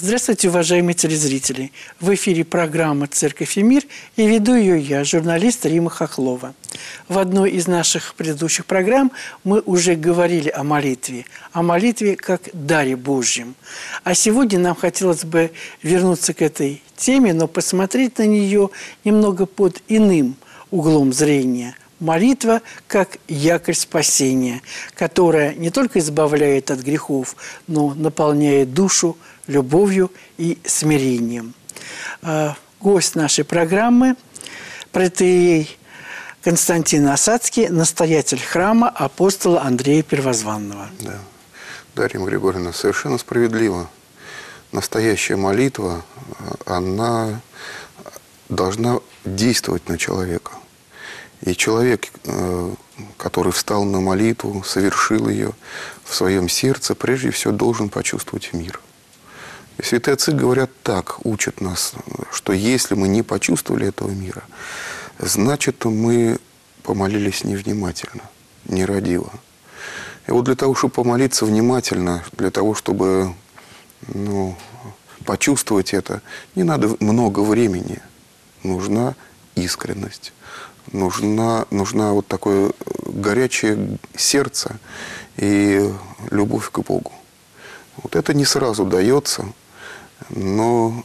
Здравствуйте, уважаемые телезрители! В эфире программа «Церковь и мир» и веду ее я, журналист Рима Хохлова. В одной из наших предыдущих программ мы уже говорили о молитве как даре Божьем. А сегодня нам хотелось бы вернуться к этой теме, но посмотреть на нее немного под иным углом зрения. Молитва как якорь спасения, которая не только избавляет от грехов, но наполняет душу любовью и смирением. Гость нашей программы – протоиерей Константин Осадский, настоятель храма апостола Андрея Первозванного. Да, Дарья Григорьевна, совершенно справедливо. Настоящая молитва, она должна действовать на человека. И человек, который встал на молитву, совершил ее в своем сердце, прежде всего должен почувствовать мир. И святые отцы говорят так, учат нас, что если мы не почувствовали этого мира, значит, мы помолились невнимательно, нерадиво. И вот для того, чтобы помолиться внимательно, для того, чтобы почувствовать это, не надо много времени. Нужна искренность. Нужна вот такое горячее сердце и любовь к Богу. Вот это не сразу дается, но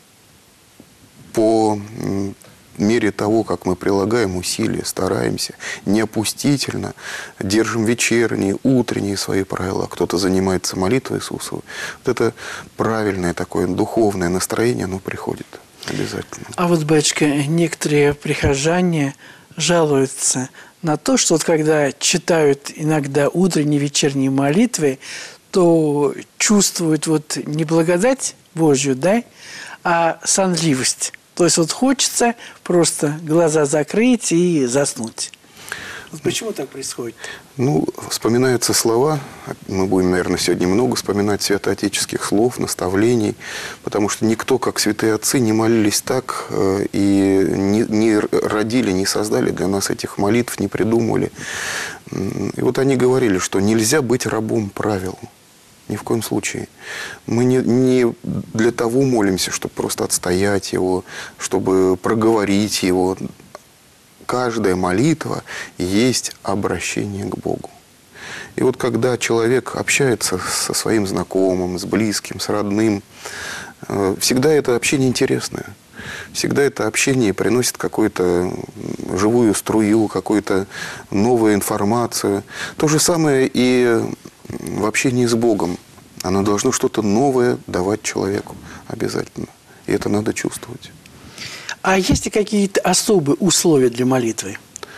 по мере того, как мы прилагаем усилия, стараемся, неопустительно, держим вечерние, утренние свои правила, кто-то занимается молитвой Иисусовой, вот это правильное такое духовное настроение, оно приходит обязательно. А вот, батюшка, некоторые прихожане жалуются на то, что вот когда читают иногда утренние, вечерние молитвы, то чувствуют вот не благодать Божью, да, а сонливость. То есть вот хочется просто глаза закрыть и заснуть. Вот почему так происходит? Вспоминаются слова. Мы будем, наверное, сегодня много вспоминать святоотеческих слов, наставлений, потому что никто, как святые отцы, не молились так и не родили, не создали для нас этих молитв, не придумывали. И вот они говорили, что нельзя быть рабом правил. Ни в коем случае. Мы не для того молимся, чтобы просто отстоять его, чтобы проговорить его. Каждая молитва есть обращение к Богу. И вот когда человек общается со своим знакомым, с близким, с родным, всегда это общение интересное. Всегда это общение приносит какую-то живую струю, какую-то новую информацию. То же самое и в общении с Богом. Оно должно что-то новое давать человеку обязательно. И это надо чувствовать. А есть ли какие-то особые условия для молитвы?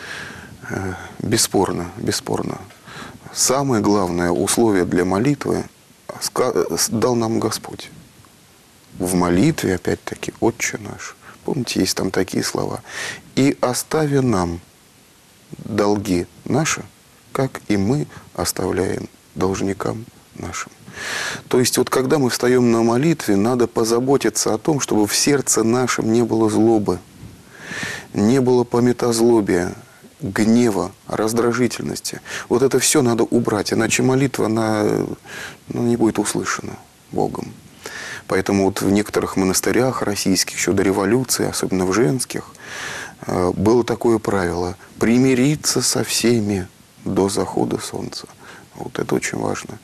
Бесспорно, бесспорно. Самое главное условие для молитвы дал нам Господь. В молитве, опять-таки, «Отче наш». Помните, есть там такие слова. «И остави нам долги наши, как и мы оставляем должникам нашим». То есть, вот когда мы встаем на молитве, надо позаботиться о том, чтобы в сердце нашем не было злобы, не было памятозлобия, гнева, раздражительности. Вот это все надо убрать, иначе молитва она не будет услышана Богом. Поэтому вот в некоторых монастырях российских, еще до революции, особенно в женских, было такое правило – примириться со всеми до захода солнца. Вот это очень важно.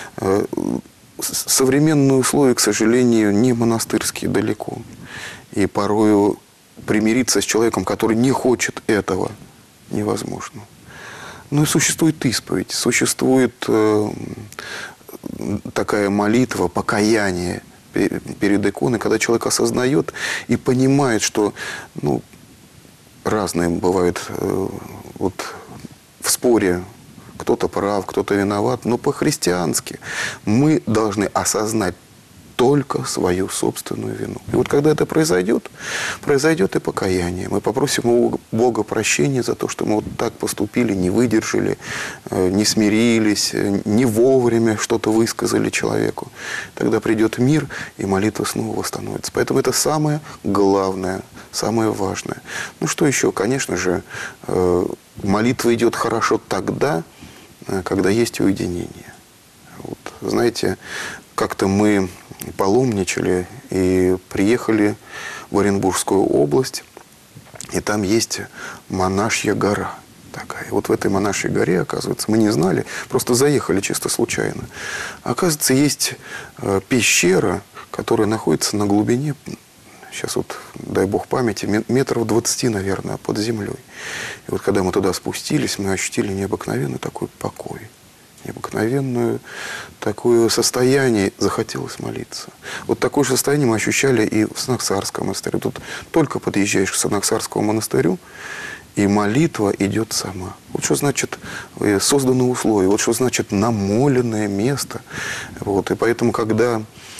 Современные условия, к сожалению, не монастырские далеко. И порою примириться с человеком, который не хочет этого, невозможно. Но и существует исповедь, существует такая молитва, покаяние перед иконой, когда человек осознает и понимает, что разные бывают вот в споре. Кто-то прав, кто-то виноват, но по-христиански мы должны осознать только свою собственную вину. И вот когда это произойдет и покаяние. Мы попросим у Бога прощения за то, что мы вот так поступили, не выдержали, не смирились, не вовремя что-то высказали человеку. Тогда придет мир, и молитва снова восстановится. Поэтому это самое главное, самое важное. Что еще? Конечно же, молитва идет хорошо тогда, когда есть уединение. Вот. Знаете, как-то мы паломничали и приехали в Оренбургскую область, и там есть Монашья гора такая. Вот в этой Монашьей горе, оказывается, мы не знали, просто заехали чисто случайно. Оказывается, есть пещера, которая находится на глубине, сейчас вот, дай бог памяти, метров 20, наверное, под землей. И вот когда мы туда спустились, мы ощутили необыкновенный такой покой. Необыкновенное такое состояние, захотелось молиться. Вот такое же состояние мы ощущали и в Санаксарском монастыре. Тут только подъезжаешь к Санаксарскому монастырю, и молитва идет сама. Вот что значит созданы условия, вот что значит намоленное место. Вот. И поэтому, когда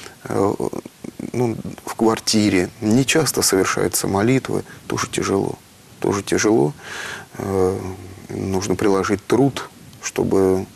в квартире не часто совершаются молитвы, тоже тяжело. Тоже тяжело. Нужно приложить труд, чтобы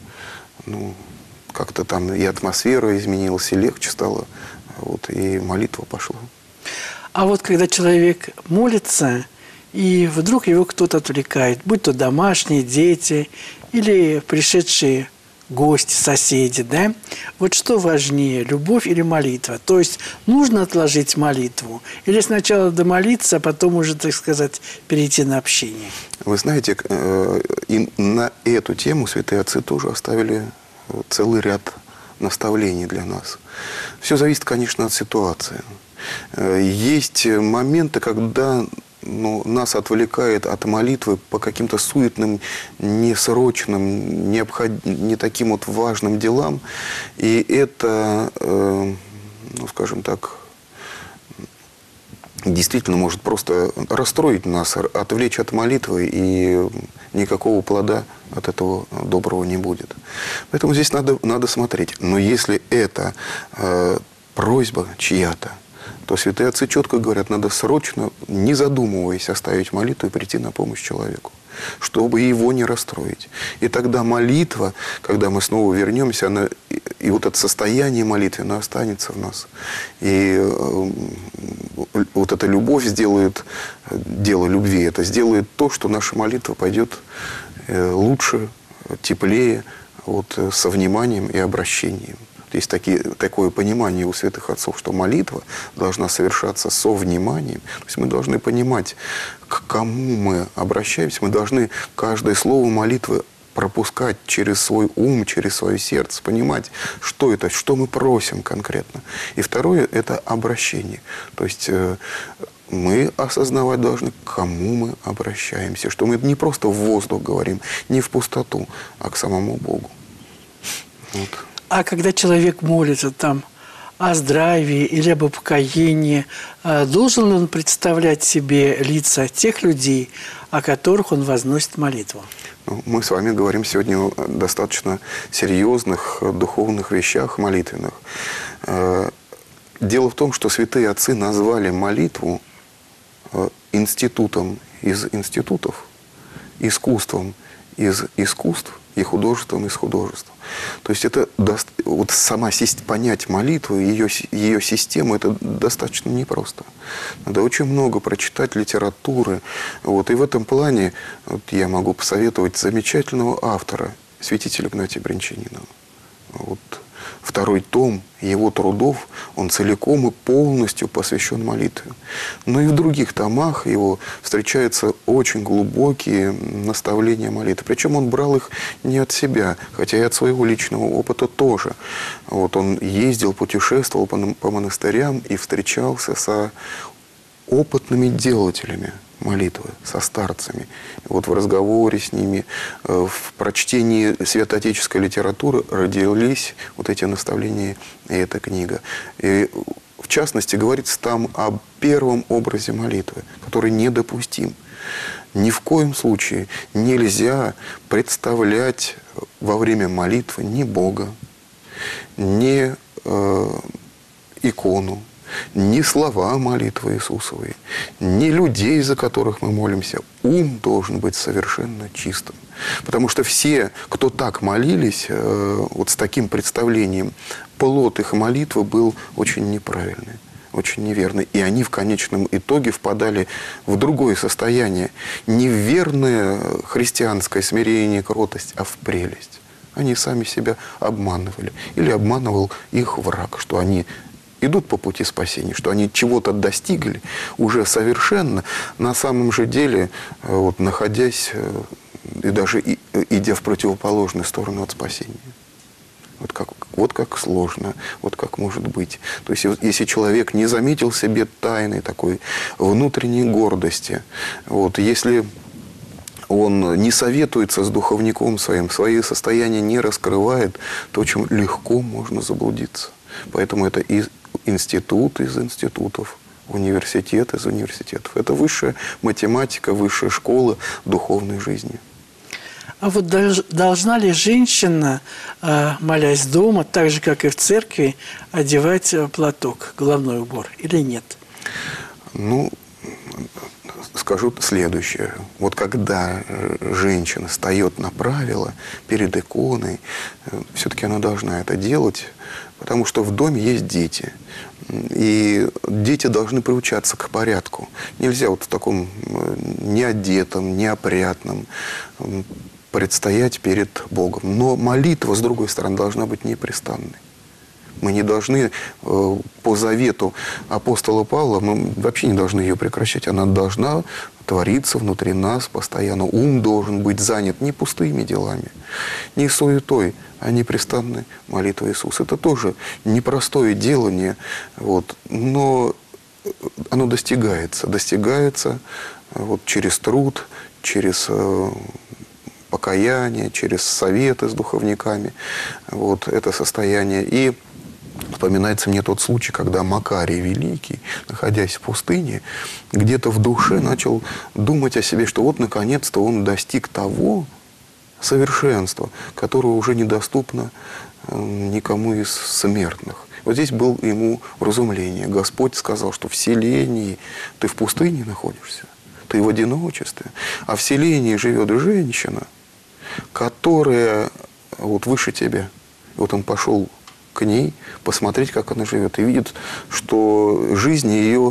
как-то там и атмосфера изменилась, и легче стало, вот, и молитва пошла. А вот когда человек молится, и вдруг его кто-то отвлекает, будь то домашние, дети или пришедшие гости, соседи, да? Вот что важнее, любовь или молитва? То есть нужно отложить молитву или сначала домолиться, а потом уже, так сказать, перейти на общение? Вы знаете, и на эту тему святые отцы тоже оставили целый ряд наставлений для нас. Все зависит, конечно, от ситуации. Есть моменты, когда нас отвлекает от молитвы по каким-то суетным, несрочным, не таким вот важным делам. И это, скажем так, действительно может просто расстроить нас, отвлечь от молитвы, и никакого плода от этого доброго не будет. Поэтому здесь надо смотреть. Но если это просьба чья-то, то святые отцы четко говорят, надо срочно, не задумываясь, оставить молитву и прийти на помощь человеку, чтобы его не расстроить. И тогда молитва, когда мы снова вернемся, и вот это состояние молитвы, оно останется в нас. И вот эта любовь сделает, дело любви, это сделает то, что наша молитва пойдет лучше, теплее, вот, со вниманием и обращением. Есть такое понимание у святых отцов, что молитва должна совершаться со вниманием. То есть мы должны понимать, к кому мы обращаемся. Мы должны каждое слово молитвы пропускать через свой ум, через свое сердце, понимать, что это, что мы просим конкретно. И второе – это обращение. То есть мы осознавать должны, к кому мы обращаемся, что мы не просто в воздух говорим, не в пустоту, а к самому Богу. Вот. А когда человек молится там о здравии или об упокоении, должен ли он представлять себе лица тех людей, о которых он возносит молитву? Мы с вами говорим сегодня о достаточно серьезных духовных вещах молитвенных. Дело в том, что святые отцы назвали молитву институтом из институтов, искусством из искусств и художеством из художеств. То есть это вот сама понять молитву, ее систему, это достаточно непросто. Надо очень много прочитать литературы. Вот. И в этом плане вот, я могу посоветовать замечательного автора, святителя Игнатия Брянчанина. Вот. Второй том его трудов, он целиком и полностью посвящен молитве. Но и в других томах его встречаются очень глубокие наставления молитвы. Причем он брал их не от себя, хотя и от своего личного опыта тоже. Вот он ездил, путешествовал по монастырям и встречался со опытными делателями молитвы, со старцами. Вот в разговоре с ними, в прочтении святоотеческой литературы родились вот эти наставления и эта книга. И в частности, говорится там о первом образе молитвы, который недопустим. Ни в коем случае нельзя представлять во время молитвы ни Бога, ни икону, ни слова молитвы Иисусовой, ни людей, за которых мы молимся. Ум должен быть совершенно чистым. Потому что все, кто так молились, вот с таким представлением, плод их молитвы был очень неправильный, очень неверный. И они в конечном итоге впадали в другое состояние. Не в верное христианское смирение, кротость, а в прелесть. Они сами себя обманывали. Или обманывал их враг, что они идут по пути спасения, что они чего-то достигли уже совершенно, на самом же деле, вот, находясь и даже идя в противоположную сторону от спасения. Вот как сложно, вот как может быть. То есть, если человек не заметил в себе тайны такой внутренней гордости, вот, если он не советуется с духовником своим, свои состояния не раскрывает, то очень легко можно заблудиться. Поэтому это и институт из институтов, университет из университетов. Это высшая математика, высшая школа духовной жизни. А вот должна ли женщина, молясь дома, так же, как и в церкви, одевать платок, головной убор, или нет? Ну, скажу следующее. Вот когда женщина встает на правила перед иконой, все-таки она должна это делать, потому что в доме есть дети. И дети должны приучаться к порядку. Нельзя вот в таком неодетом, неопрятном предстоять перед Богом. Но молитва, с другой стороны, должна быть непрестанной. Мы не должны, по завету апостола Павла, мы вообще не должны ее прекращать. Она должна твориться внутри нас постоянно. Ум должен быть занят не пустыми делами, не суетой, а непрестанной молитвой Иисуса. Это тоже непростое делание, вот, но оно достигается вот, через труд, через покаяние, через советы с духовниками. Вот это состояние. И вспоминается мне тот случай, когда Макарий Великий, находясь в пустыне, где-то в душе начал думать о себе, что вот наконец-то он достиг того совершенства, которое уже недоступно никому из смертных. Вот здесь было ему вразумление. Господь сказал, что в селении ты в пустыне находишься, ты в одиночестве, а в селении живет женщина, которая вот выше тебя. Вот он пошел к ней посмотреть, как она живет, и видит, что жизнь ее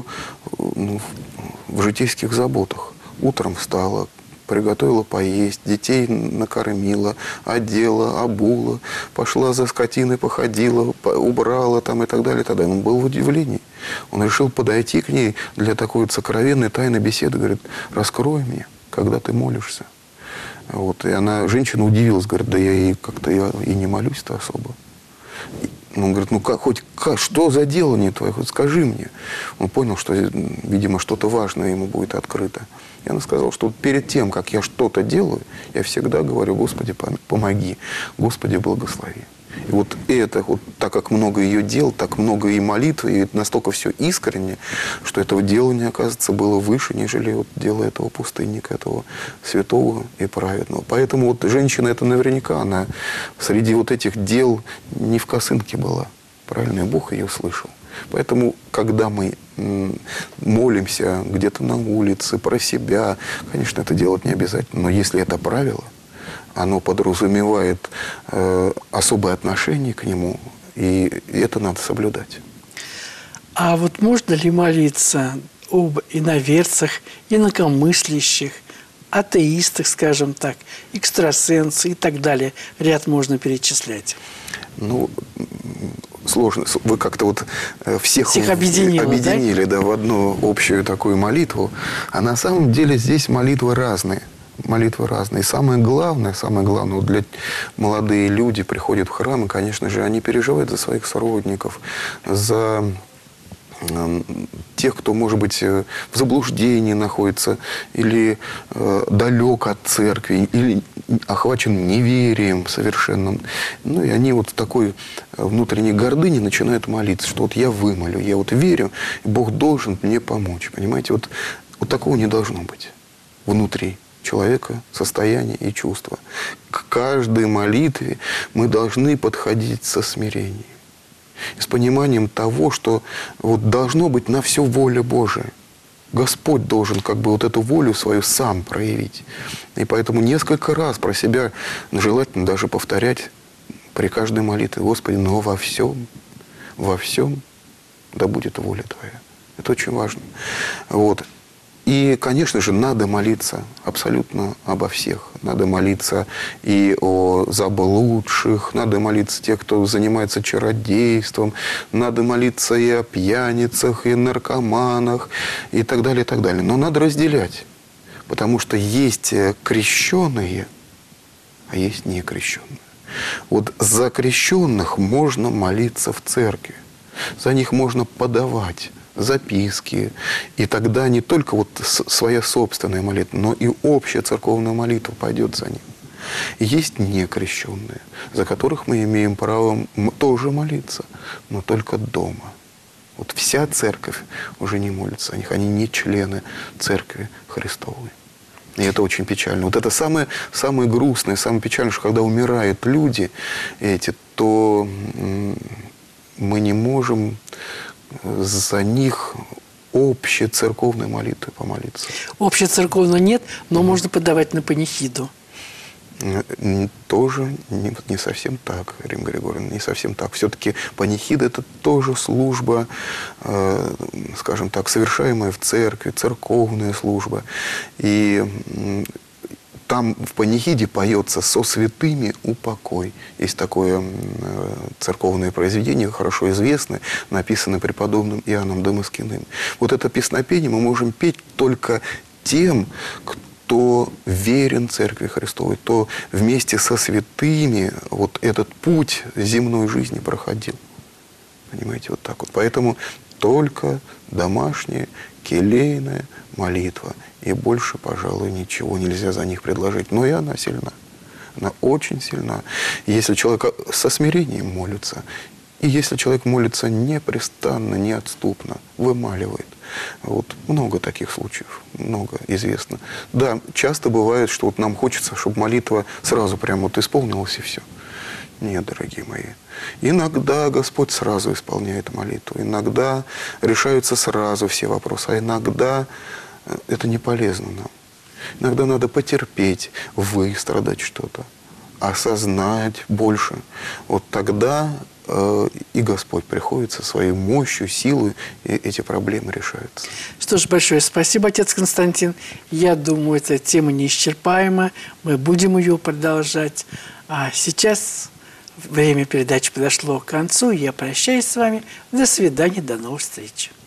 в житейских заботах. Утром встала, приготовила поесть, детей накормила, одела, обула, пошла за скотиной, походила, убрала там и так далее, и так далее. Он был в удивлении. Он решил подойти к ней для такой вот сокровенной тайной беседы. Говорит, раскрой мне, когда ты молишься. Вот. И женщина удивилась, говорит, да я как-то и не молюсь-то особо. Он говорит, что за делание твое, хоть скажи мне. Он понял, что, видимо, что-то важное ему будет открыто. И она сказала, что перед тем, как я что-то делаю, я всегда говорю, Господи, помоги, Господи, благослови. И вот это, вот, так как много ее дел, так много и молитвы, и настолько все искренне, что этого делания, оказывается, было выше, нежели вот дело этого пустынника, этого святого и праведного. Поэтому вот женщина, это наверняка, она среди вот этих дел не в косынке была. Правильно, и Бог ее слышал. Поэтому, когда мы молимся где-то на улице, про себя, конечно, это делать не обязательно. Но если это правило, оно подразумевает особое отношение к нему, и это надо соблюдать. А вот можно ли молиться об иноверцах, инакомыслящих, атеистах, скажем так, экстрасенсы и так далее? Ряд можно перечислять. Ну, сложно. Вы как-то вот всех объединили, да, в одну общую такую молитву. А на самом деле здесь молитвы разные. Молитвы разные. И самое главное, вот для молодые люди приходят в храм, и, конечно же, они переживают за своих сородников, за тех, кто, может быть, в заблуждении находится, или далек от церкви, или охвачен неверием совершенным. Ну, и они вот в такой внутренней гордыне начинают молиться, что вот я вымолю, я вот верю, и Бог должен мне помочь. Понимаете, вот такого не должно быть внутри человека, состояние и чувства. К каждой молитве мы должны подходить со смирением. И с пониманием того, что вот должно быть на все воля Божия. Господь должен как бы вот эту волю свою сам проявить. И поэтому несколько раз про себя желательно даже повторять при каждой молитве: Господи, но во всем да будет воля Твоя. Это очень важно. Вот. И, конечно же, надо молиться абсолютно обо всех. Надо молиться и о заблудших, надо молиться тех, кто занимается чародейством, надо молиться и о пьяницах, и наркоманах, и так далее, и так далее. Но надо разделять, потому что есть крещенные, а есть некрещенные. Вот за крещенных можно молиться в церкви, за них можно подавать записки, и тогда не только вот своя собственная молитва, но и общая церковная молитва пойдет за ним. И есть некрещенные, за которых мы имеем право тоже молиться, но только дома. Вот вся церковь уже не молится о них, они не члены церкви Христовой. И это очень печально. Вот это самое грустное, самое печальное, что когда умирают люди эти, то мы не можем за них общей церковной молитвой помолиться. Общей церковной нет, но можно подавать на панихиду. Тоже не совсем так, Ирина Григорьевна, не совсем так. Все-таки панихида – это тоже служба, скажем так, совершаемая в церкви, церковная служба. И там в панихиде поется «Со святыми упокой». Есть такое церковное произведение, хорошо известное, написанное преподобным Иоанном Дамаскиным. Вот это песнопение мы можем петь только тем, кто верен Церкви Христовой, кто вместе со святыми вот этот путь земной жизни проходил. Понимаете, вот так вот. Поэтому только домашняя, келейная молитва. И больше, пожалуй, ничего нельзя за них предложить. Но и она сильна. Она очень сильна. Если человек со смирением молится, и если человек молится непрестанно, неотступно, вымаливает. Вот много таких случаев, много известно. Да, часто бывает, что вот нам хочется, чтобы молитва сразу прямо вот исполнилась и все. Нет, дорогие мои. Иногда Господь сразу исполняет молитву, иногда решаются сразу все вопросы, а иногда это не полезно нам. Иногда надо потерпеть, выстрадать что-то, осознать больше. Вот тогда и Господь приходит со своей мощью, силой, и эти проблемы решаются. Что ж, большое спасибо, отец Константин. Я думаю, эта тема неисчерпаема. Мы будем ее продолжать. А сейчас время передачи подошло к концу. Я прощаюсь с вами. До свидания, до новых встреч.